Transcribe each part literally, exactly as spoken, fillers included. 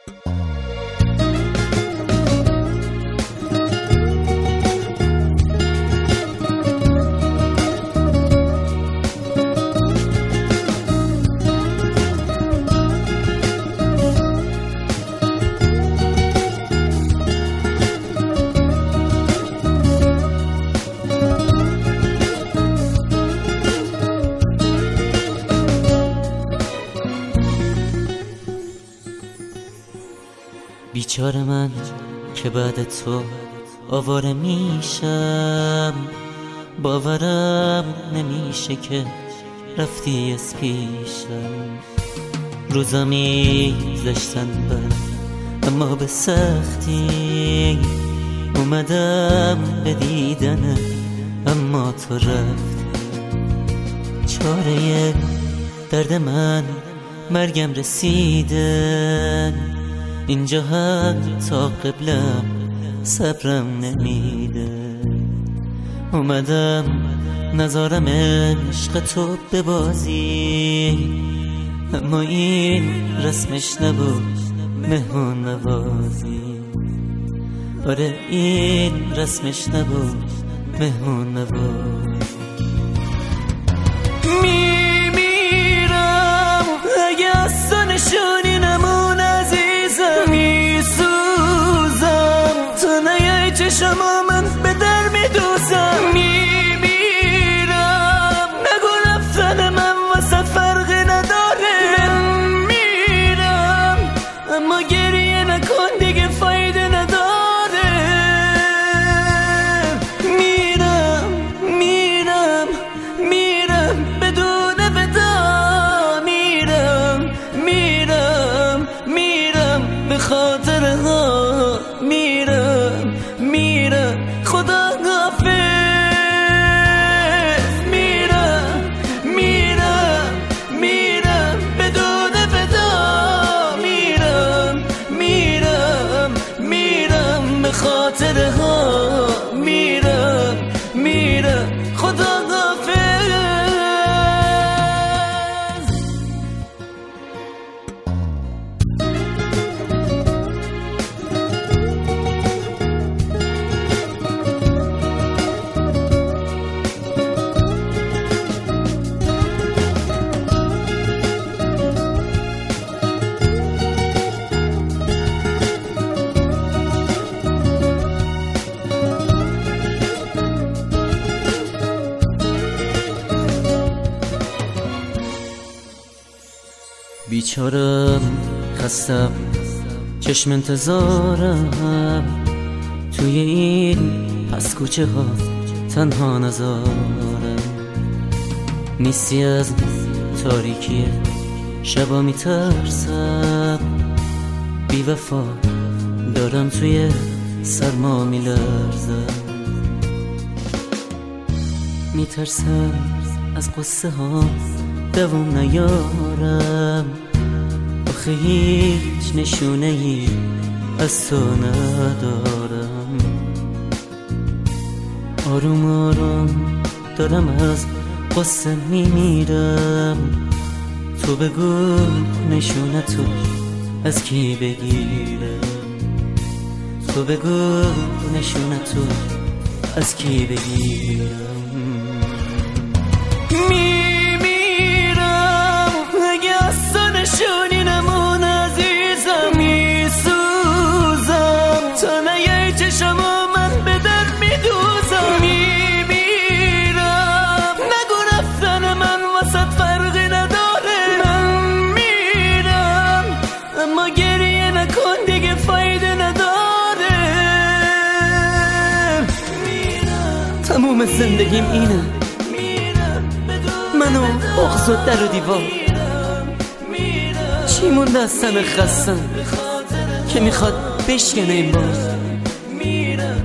بیچاره من که بعد تو آواره میشم، باورم نمیشه که رفتی از پیشم. روزا میگذشتن بر اما به سختی، اومدم به دیدنه اما تو رفتی. چاره درد من مرگم رسیده، اینجا حتی قبلم صبرم نمیده. اومدم نظارم عشق تو ببازی، اما این رسمش نبود مهمون نوازی. آره این رسمش نبود مهمون نوازی. میمیرم اگه از تو نشونی نمون عزیزم، میسوزم تو نیای چشما من به در میدوزم. میمیرم نگو رفتن من واسه فرقی نداره. من میرم اما گریه نکن دیگه فایده نداره. میرم میرم میرم بدون ودا. میرم میرم میرم به خاطر ها. میرم میرم خدا حافظ. میرم میرم میرم بدون ودا. میرم میرم میرم به خاطر ها. میرم میرم خدا حافظ. بیچارم خستم چشم انتظارم، توی این پس کوچه ها تنها نزارم. نیستی از تاریکی شبا میترسم، بی وفا دارم توی سرما میلرزم. میترسم از قصه ها دوام نیارم، آخه هیچ نشونه ای از تو ندارم. آروم آروم دارم از قصه میمیرم، تو بگو نشونه تو از کی بگیرم. تو بگو نشونه تو از کی بگیرم. نشونی نمون عزیزم، میسوزم تو نیای چشما من به در میدوزم. میمیرم نگو رفتن من واسه فرقی نداره. من میرم اما گریه نکن دیگه فایده نداره. تموم زندگیم اینه، منو بغض و در و دیوار. چی مونده از تن خستم که میخواد بشکنه این باز. میرم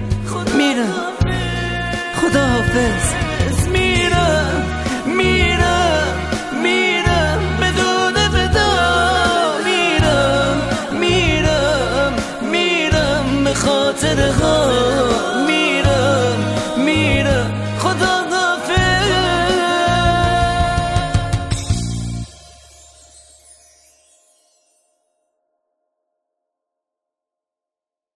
خدا حافظ. میرم میرم میرم بدون ودا. میرم میرم میرم به خاطر ها.